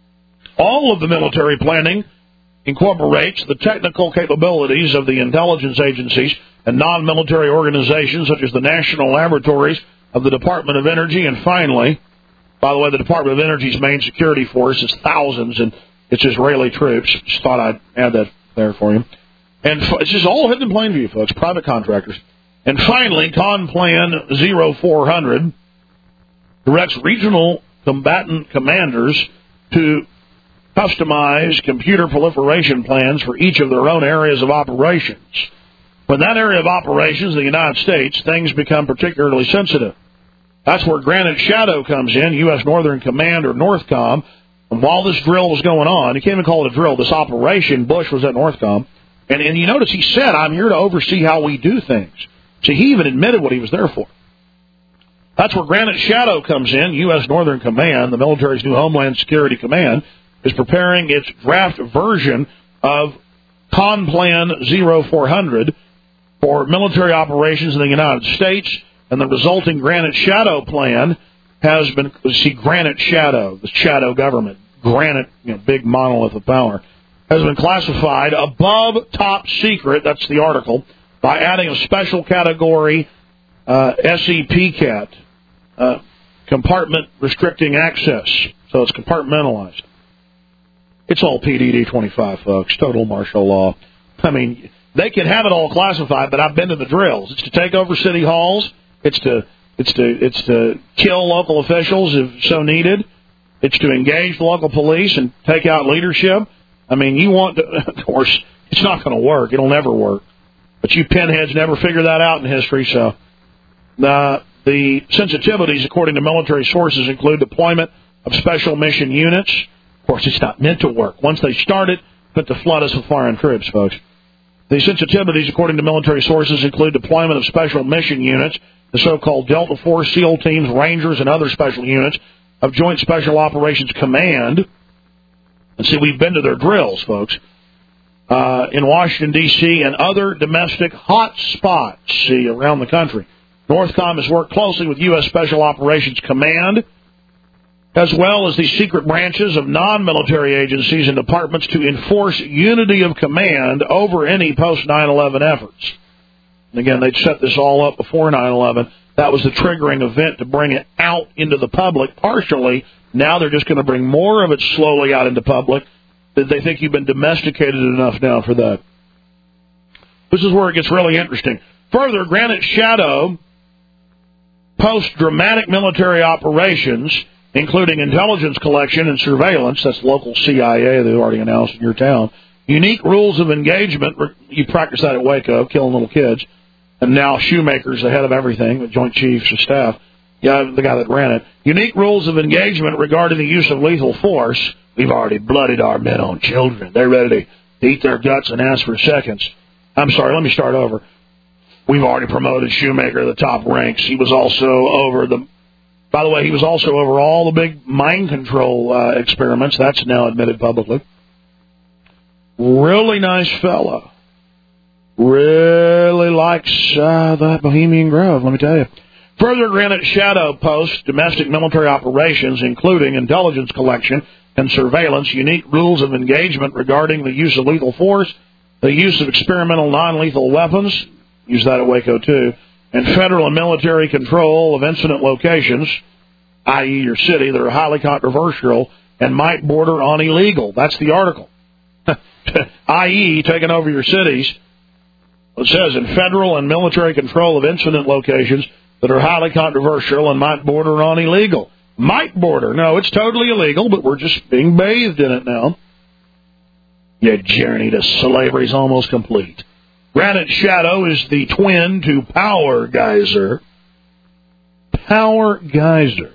All of the military planning incorporates the technical capabilities of the intelligence agencies and non-military organizations such as the national laboratories of the Department of Energy, and finally, by the way, the Department of Energy's main security force is thousands, and it's Israeli troops. Just thought I'd add that there for you. And it's just all hidden in plain view, folks, private contractors. And finally, CONPLAN zero four hundred directs regional combatant commanders to customize computer proliferation plans for each of their own areas of operations. When that area of operations in the United States, things become particularly sensitive. That's where Granite Shadow comes in, U S Northern Command, or NORTHCOM. And while this drill was going on, you can't even call it a drill, this operation, Bush was at NORTHCOM. And, and you notice he said, I'm here to oversee how we do things. So he even admitted what he was there for. That's where Granite Shadow comes in, U S Northern Command, the military's new Homeland Security Command, is preparing its draft version of CONPLAN zero four hundred for military operations in the United States, and the resulting Granite Shadow plan has been, see, Granite Shadow, the shadow government, granite, you know, big monolith of power, has been classified above top secret, that's the article, by adding a special category, uh, S E P C A T, uh, compartment restricting access. So it's compartmentalized. It's all P D D twenty-five, folks. Total martial law. I mean, they can have it all classified, but I've been to the drills. It's to take over city halls. It's to it's to it's to kill local officials if so needed. It's to engage the local police and take out leadership. I mean, you want to, of course, it's not going to work. It'll never work. But you pinheads never figure that out in history. So uh, the sensitivities, according to military sources, include deployment of special mission units. Of course, it's not meant to work. Once they start it, put to flood us with foreign troops, folks. The sensitivities, according to military sources, include deployment of special mission units, the so-called Delta Force, SEAL teams, Rangers, and other special units of Joint Special Operations Command. And see, we've been to their drills, folks, uh, in Washington, D C, and other domestic hot spots, see, around the country. NORTHCOM has worked closely with U S Special Operations Command, as well as the secret branches of non-military agencies and departments to enforce unity of command over any post nine eleven efforts. And again, they'd set this all up before nine eleven. That was the triggering event to bring it out into the public partially. Now they're just going to bring more of it slowly out into public. They think you've been domesticated enough now for that. This is where it gets really interesting. Further, Granite Shadow posts dramatic military operations, including intelligence collection and surveillance. That's local C I A, they already announced in your town. Unique rules of engagement. You practice that at Waco, killing little kids. And now Shoemaker's the head of everything, the Joint Chiefs of Staff. Yeah, the guy that ran it. Unique rules of engagement regarding the use of lethal force. We've already blooded our men on children. They're ready to eat their guts and ask for seconds. I'm sorry, let me start over. We've already promoted Shoemaker to the top ranks. He was also over the... By the way, he was also over all the big mind control uh, experiments. That's now admitted publicly. Really nice fella. Really likes uh, the Bohemian Grove, let me tell you. Further, Granite Shadow posts domestic military operations, including intelligence collection and surveillance, unique rules of engagement regarding the use of lethal force, the use of experimental non-lethal weapons, use that at Waco too, and federal and military control of incident locations, that is your city, that are highly controversial and might border on illegal. That's the article. that is taking over your cities. It says, in federal and military control of incident locations that are highly controversial and might border on illegal. Might border. No, it's totally illegal, but we're just being bathed in it now. Your journey to slavery is almost complete. Granite Shadow is the twin to Power Geyser. Power Geyser.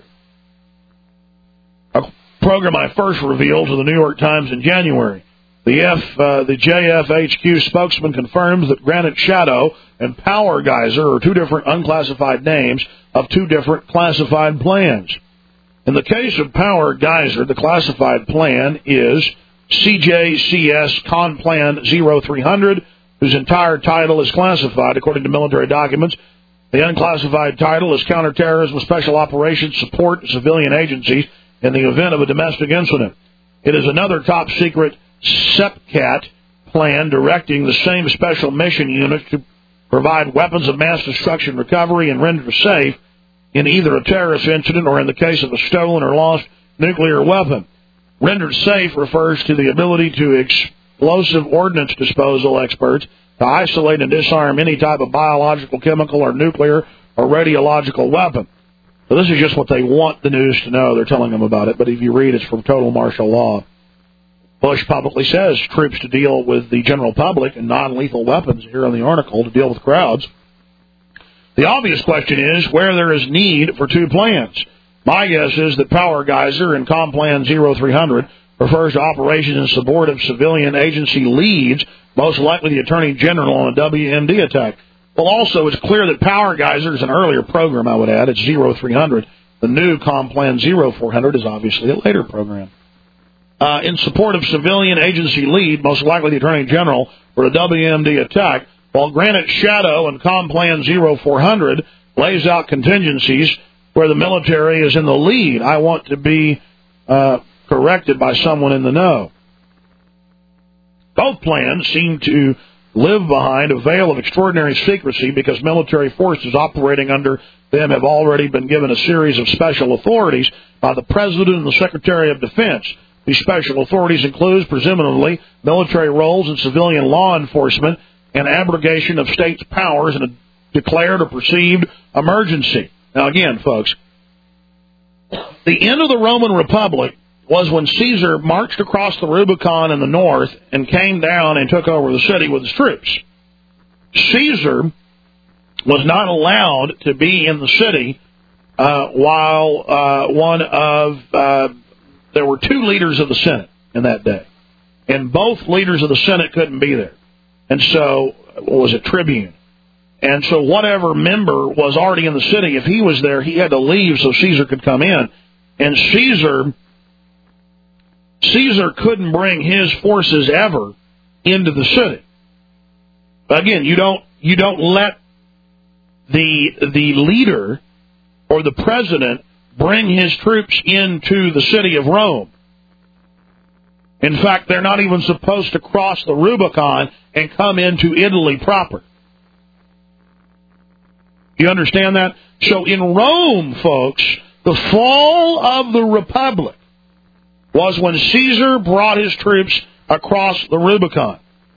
A program I first revealed to the New York Times in January. The F, uh, the J F H Q spokesman confirms that Granite Shadow and Power Geyser are two different unclassified names of two different classified plans. In the case of Power Geyser, the classified plan is C J C S Conplan zero three hundred, whose entire title is classified according to military documents. The unclassified title is Counterterrorism Special Operations Support to Civilian Agencies in the event of a domestic incident. It is another top-secret SEPCAT plan directing the same special mission units to provide weapons of mass destruction recovery and render safe in either a terrorist incident or in the case of a stolen or lost nuclear weapon. Rendered safe refers to the ability to explosive ordnance disposal experts to isolate and disarm any type of biological, chemical, or nuclear or radiological weapon. So this is just what they want the news to know. They're telling them about it, but if you read, it's from total martial law. Bush publicly says troops to deal with the general public and non-lethal weapons here in the article to deal with crowds. The obvious question is where there is need for two plans. My guess is that Power Geyser and Complan zero three hundred refers to operations in support of civilian agency leads, most likely the Attorney General on a W M D attack. Well, also, it's clear that Power Geyser is an earlier program, I would add. It's zero three hundred. The new Complan zero four hundred is obviously a later program. Uh, in support of civilian agency lead, most likely the Attorney General, for a W M D attack, while Granite Shadow and Complan zero four hundred lays out contingencies where the military is in the lead. I want to be uh, corrected by someone in the know. Both plans seem to live behind a veil of extraordinary secrecy because military forces operating under them have already been given a series of special authorities by the President and the Secretary of Defense. These special authorities include, presumably, military roles in civilian law enforcement and abrogation of states' powers in a declared or perceived emergency. Now, again, folks, the end of the Roman Republic was when Caesar marched across the Rubicon in the north and came down and took over the city with his troops. Caesar was not allowed to be in the city uh, while uh, one of, uh, there were two leaders of the Senate in that day, and both leaders of the Senate couldn't be there. And so, what was it, tribune? And so whatever member was already in the city, if he was there, he had to leave so Caesar could come in. And Caesar... Caesar couldn't bring his forces ever into the city. Again, you don't you don't let the the leader or the president bring his troops into the city of Rome. In fact, they're not even supposed to cross the Rubicon and come into Italy proper. You understand that? So in Rome, folks, the fall of the Republic was when Caesar brought his troops across the Rubicon.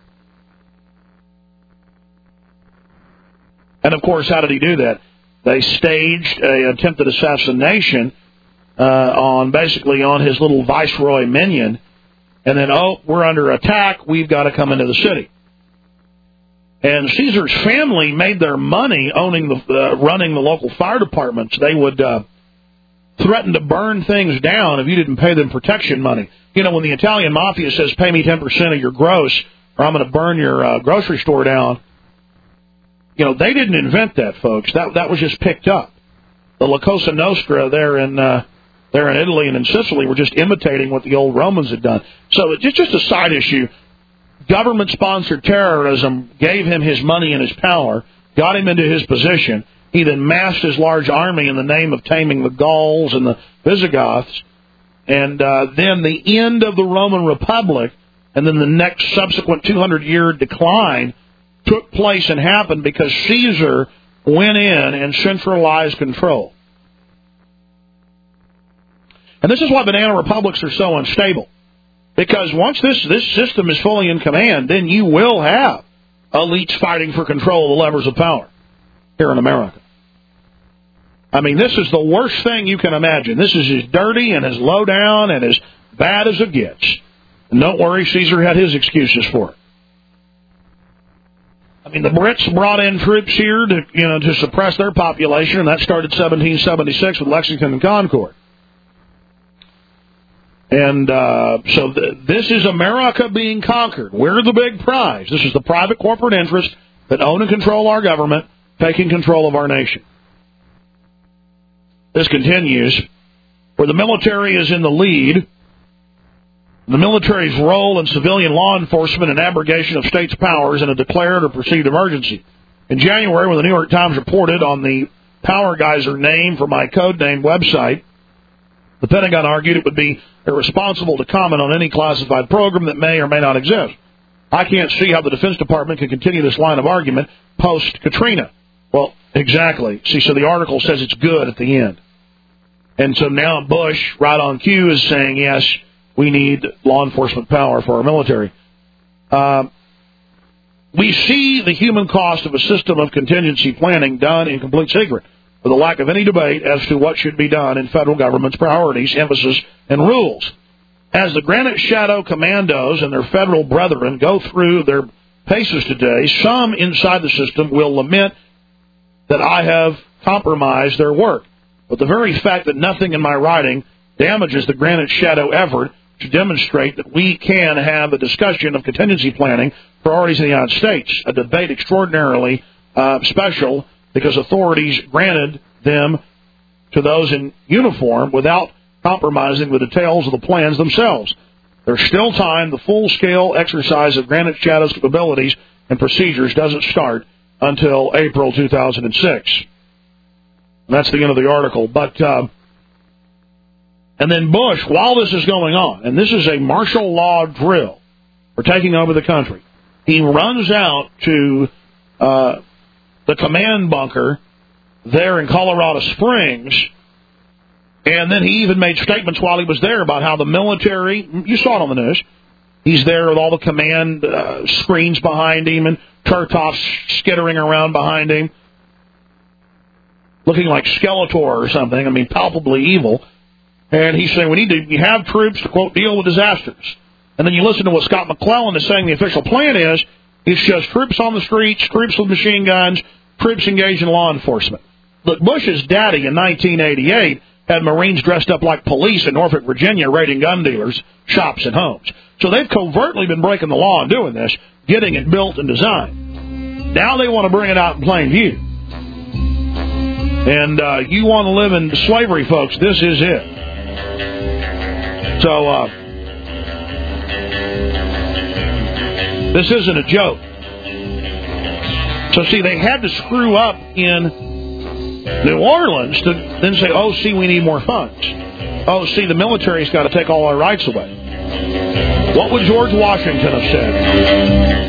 And, of course, how did he do that? They staged an attempted assassination uh, on basically on his little viceroy minion. And then, oh, we're under attack. We've got to come into the city. And Caesar's family made their money owning the uh, running the local fire departments. They would... Uh, threatened to burn things down if you didn't pay them protection money. You know, when the Italian mafia says, pay me ten percent of your gross, or I'm going to burn your uh, grocery store down, you know, they didn't invent that, folks. That that was just picked up. The La Cosa Nostra there in, uh, there in Italy and in Sicily were just imitating what the old Romans had done. So it's just a side issue. Government-sponsored terrorism gave him his money and his power, got him into his position. He then massed his large army in the name of taming the Gauls and the Visigoths. And uh, then the end of the Roman Republic and then the next subsequent two hundred year decline took place and happened because Caesar went in and centralized control. And this is why banana republics are so unstable. Because once this, this system is fully in command, then you will have elites fighting for control of the levers of power here in America. I mean, this is the worst thing you can imagine. This is as dirty and as low down and as bad as it gets. And don't worry, Caesar had his excuses for it. I mean, the Brits brought in troops here to, you know, to suppress their population, and that started seventeen seventy-six with Lexington and Concord. And uh, so th- this is America being conquered. We're the big prize. This is the private corporate interests that own and control our government, taking control of our nation. This continues, where the military is in the lead. The military's role in civilian law enforcement and abrogation of states' powers in a declared or perceived emergency. In January, when the New York Times reported on the Power Geyser name for my code-named website, the Pentagon argued it would be irresponsible to comment on any classified program that may or may not exist. I can't see how the Defense Department can continue this line of argument post-Katrina. Well, exactly. See, so the article says it's good at the end. And so now Bush, right on cue, is saying, yes, we need law enforcement power for our military. Uh, we see the human cost of a system of contingency planning done in complete secret, with a lack of any debate as to what should be done in federal government's priorities, emphasis, and rules. As the Granite Shadow Commandos and their federal brethren go through their paces today, some inside the system will lament that I have compromised their work. But the very fact that nothing in my writing damages the Granite Shadow effort to demonstrate that we can have a discussion of contingency planning priorities in the United States, a debate extraordinarily uh, special because authorities granted them to those in uniform without compromising the details of the plans themselves. There's still time. The full-scale exercise of Granite Shadow's capabilities and procedures doesn't start until April two thousand six. And that's the end of the article. But uh, and then Bush, while this is going on, and this is a martial law drill for taking over the country, He runs out to uh, the command bunker there in Colorado Springs, and then he even made statements while he was there about how the military, you saw it on the news, he's there with all the command uh, screens behind him and Chertoff skittering around behind him, looking like Skeletor or something, I mean, palpably evil. And he's saying we need to have troops to, quote, deal with disasters. And then you listen to what Scott McClellan is saying the official plan is. It's just troops on the streets, troops with machine guns, troops engaged in law enforcement. Look, Bush's daddy in nineteen eighty-eight had Marines dressed up like police in Norfolk, Virginia, raiding gun dealers' shops and homes. So they've covertly been breaking the law and doing this, getting it built and designed. Now they want to bring it out in plain view. And uh, you want to live in slavery, folks, this is it. So, uh, this isn't a joke. So, see, they had to screw up in New Orleans to then say, oh, see, we need more funds. Oh, see, the military's got to take all our rights away. What would George Washington have said?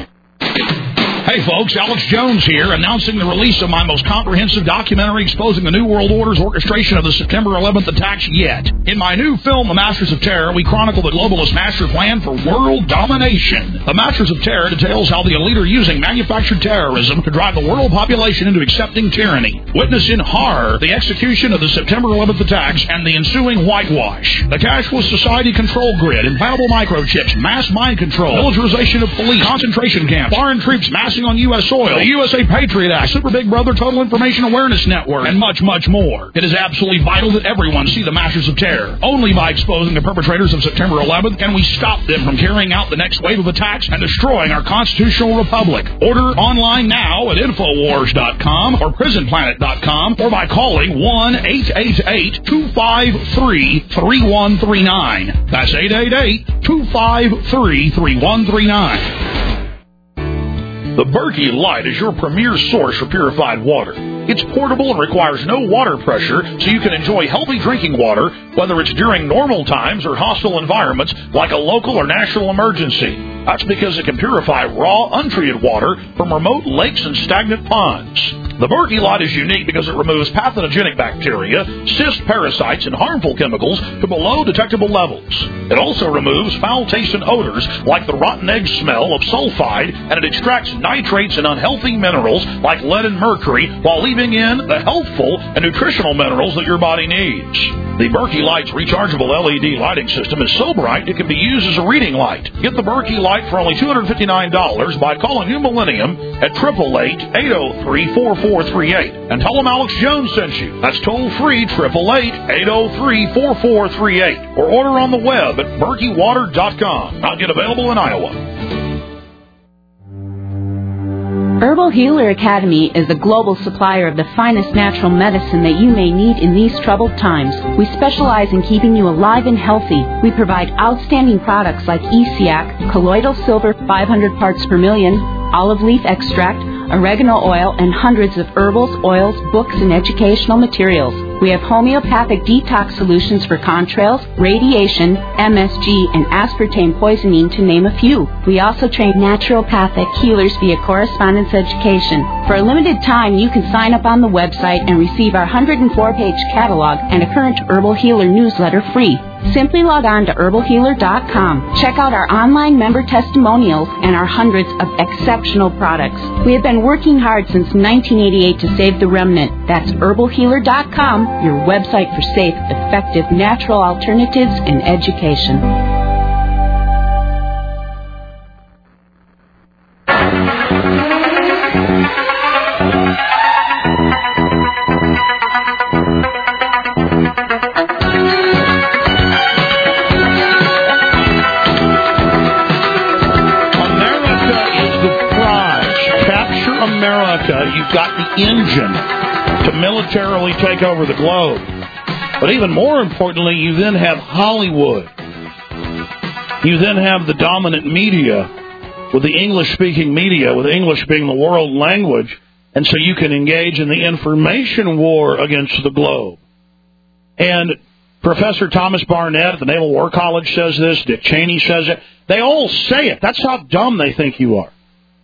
Hey folks, Alex Jones here, announcing the release of my most comprehensive documentary exposing the New World Order's orchestration of the September eleventh attacks yet. In my new film, The Masters of Terror, we chronicle the globalist master plan for world domination. The Masters of Terror details how the elite are using manufactured terrorism to drive the world population into accepting tyranny. Witness in horror the execution of the September eleventh attacks and the ensuing whitewash. The cashless society control grid, implantable microchips, mass mind control, militarization of police, concentration camps, foreign troops massing on U S soil, the U S A Patriot Act, Super Big Brother Total Information Awareness Network, and much, much more. It is absolutely vital that everyone see the Masters of Terror. Only by exposing the perpetrators of September eleventh can we stop them from carrying out the next wave of attacks and destroying our constitutional republic. Order online now at Infowars dot com or Prison Planet dot com or by calling one eight eight eight, two five three, three one three nine. That's eight eight eight, two five three, three one three nine. The Berkey Light is your premier source for purified water. It's portable and requires no water pressure, so you can enjoy healthy drinking water, whether it's during normal times or hostile environments like a local or national emergency. That's because it can purify raw, untreated water from remote lakes and stagnant ponds. The Berkey Light is unique because it removes pathogenic bacteria, cyst parasites, and harmful chemicals to below detectable levels. It also removes foul taste and odors like the rotten egg smell of sulfide, and it extracts nitrates and unhealthy minerals like lead and mercury while leaving in the healthful and nutritional minerals that your body needs. The Berkey Light's rechargeable L E D lighting system is so bright it can be used as a reading light. Get the Berkey Light for only two hundred fifty-nine dollars by calling New Millennium at eight eight eight, eight oh three, four four three eight and tell them Alex Jones sent you. That's toll free, eight eight eight, eight oh three, four four three eight, or order on the web at berkey water dot com. Not yet available in Iowa. Herbal Healer Academy is the global supplier of the finest natural medicine that you may need in these troubled times. We specialize in keeping you alive and healthy. We provide outstanding products like E C A C, colloidal silver five hundred parts per million, olive leaf extract, oregano oil, and hundreds of herbals, oils, books, and educational materials. We have homeopathic detox solutions for contrails, radiation, M S G, and aspartame poisoning, to name a few. We also train naturopathic healers via correspondence education. For a limited time, you can sign up on the website and receive our one hundred four page catalog and a current Herbal Healer newsletter free. Simply log on to herbal healer dot com. Check out our online member testimonials and our hundreds of exceptional products. We have been working hard since nineteen eighty-eight to save the remnant. That's herbal healer dot com, your website for safe, effective, natural alternatives and education. You've got the engine to militarily take over the globe. But even more importantly, you then have Hollywood. You then have the dominant media, with the English-speaking media, with English being the world language, and so you can engage in the information war against the globe. And Professor Thomas Barnett at the Naval War College says this, Dick Cheney says it. They all say it. That's how dumb they think you are.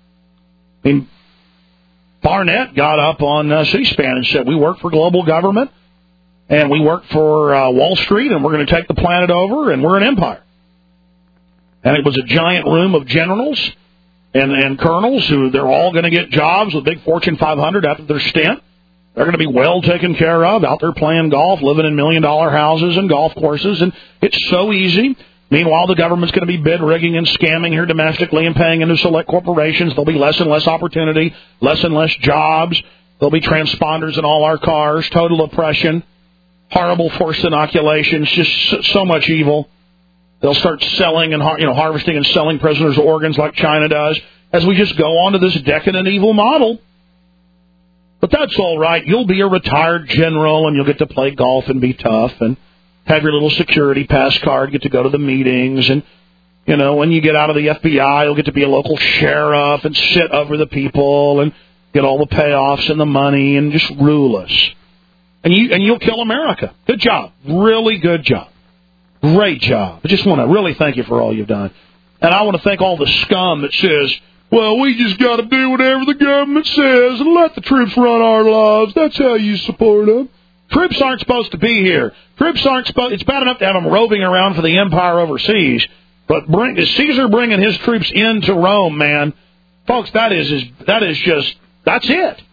I mean, Barnett got up on uh, C-SPAN and said, we work for global government, and we work for uh, Wall Street, and we're going to take the planet over, and we're an empire. And it was a giant room of generals and, and colonels who they're all going to get jobs with big Fortune five hundred after their stint. They're going to be well taken care of, out there playing golf, living in million-dollar houses and golf courses, and it's so easy. Meanwhile, the government's going to be bid rigging and scamming here domestically and paying into select corporations. There'll be less and less opportunity, less and less jobs. There'll be transponders in all our cars, total oppression, horrible forced inoculations, just so much evil. They'll start selling and you know harvesting and selling prisoners' organs like China does as we just go on to this decadent evil model. But that's all right. You'll be a retired general, and you'll get to play golf and be tough and have your little security pass card, get to go to the meetings. And, you know, when you get out of the F B I, you'll get to be a local sheriff and sit over the people and get all the payoffs and the money and just rule us. And, you, and you'll kill America. Good job. Really good job. Great job. I just want to really thank you for all you've done. And I want to thank all the scum that says, well, we just got to do whatever the government says and let the troops run our lives. That's how you support them. Troops aren't supposed to be here. Troops aren't supposed. It's bad enough to have them roving around for the empire overseas, but bring Caesar bringing his troops into Rome, man, folks, that is, is that is just that's it.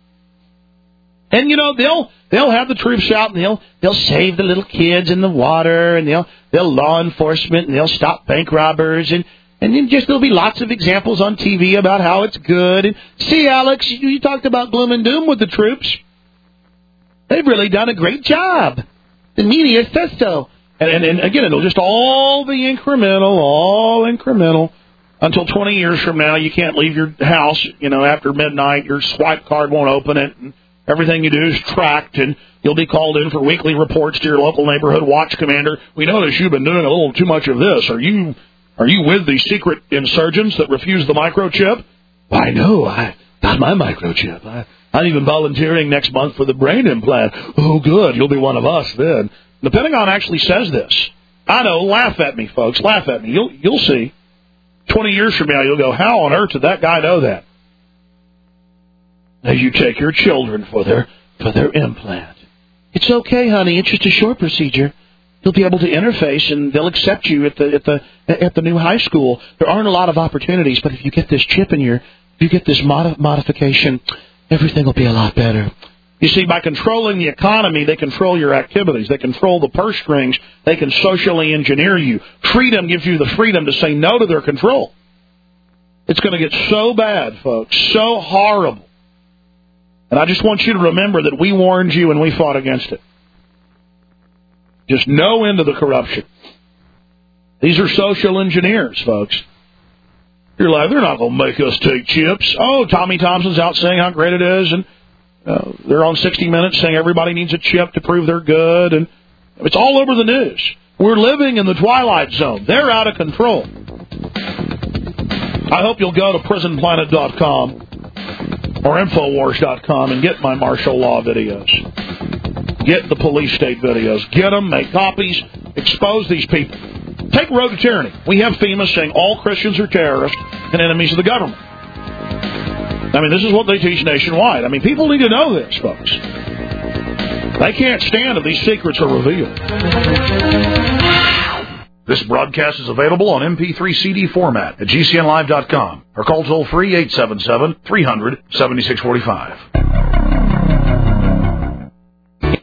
And you know they'll they'll have the troops out and they'll they'll save the little kids in the water and they'll they'll law enforcement and they'll stop bank robbers and. And then just there'll be lots of examples on T V about how it's good. And see, Alex, you, you talked about gloom and doom with the troops. They've really done a great job. The media says so. And, and, and again, it'll just all be incremental, all incremental. Until twenty years from now, you can't leave your house, you know, after midnight. Your swipe card won't open it. And everything you do is tracked. And you'll be called in for weekly reports to your local neighborhood watch commander. We notice you've been doing a little too much of this. Are you... Are you with the secret insurgents that refuse the microchip? Why, no, I got my microchip. I, I'm even volunteering next month for the brain implant. Oh, good, you'll be one of us then. The Pentagon actually says this. I know, laugh at me, folks, laugh at me. You'll, you'll see. Twenty years from now, you'll go, how on earth did that guy know that? As you take your children for their for their implant. It's okay, honey, it's just a short procedure. You'll be able to interface, and they'll accept you at the at the at the new high school. There aren't a lot of opportunities, but if you get this chip in your, if you get this mod- modification, everything will be a lot better. You see, by controlling the economy, they control your activities. They control the purse strings. They can socially engineer you. Freedom gives you the freedom to say no to their control. It's going to get so bad, folks, so horrible. And I just want you to remember that we warned you and we fought against it. Just no end to the corruption. These are social engineers, folks. You're like, they're not going to make us take chips. Oh, Tommy Thompson's out saying how great it is, and uh, they're on sixty minutes saying everybody needs a chip to prove they're good, and it's all over the news. We're living in the twilight zone. They're out of control. I hope you'll go to prison planet dot com or infowars dot com and get my martial law videos. Get the police state videos. Get them, make copies, expose these people. Take Road to Tyranny. We have FEMA saying all Christians are terrorists and enemies of the government. I mean, this is what they teach nationwide. I mean, people need to know this, folks. They can't stand if these secrets are revealed. This broadcast is available on M P three C D format at G C N live dot com or call toll free eight seven seven, three hundred, seventy-six forty-five.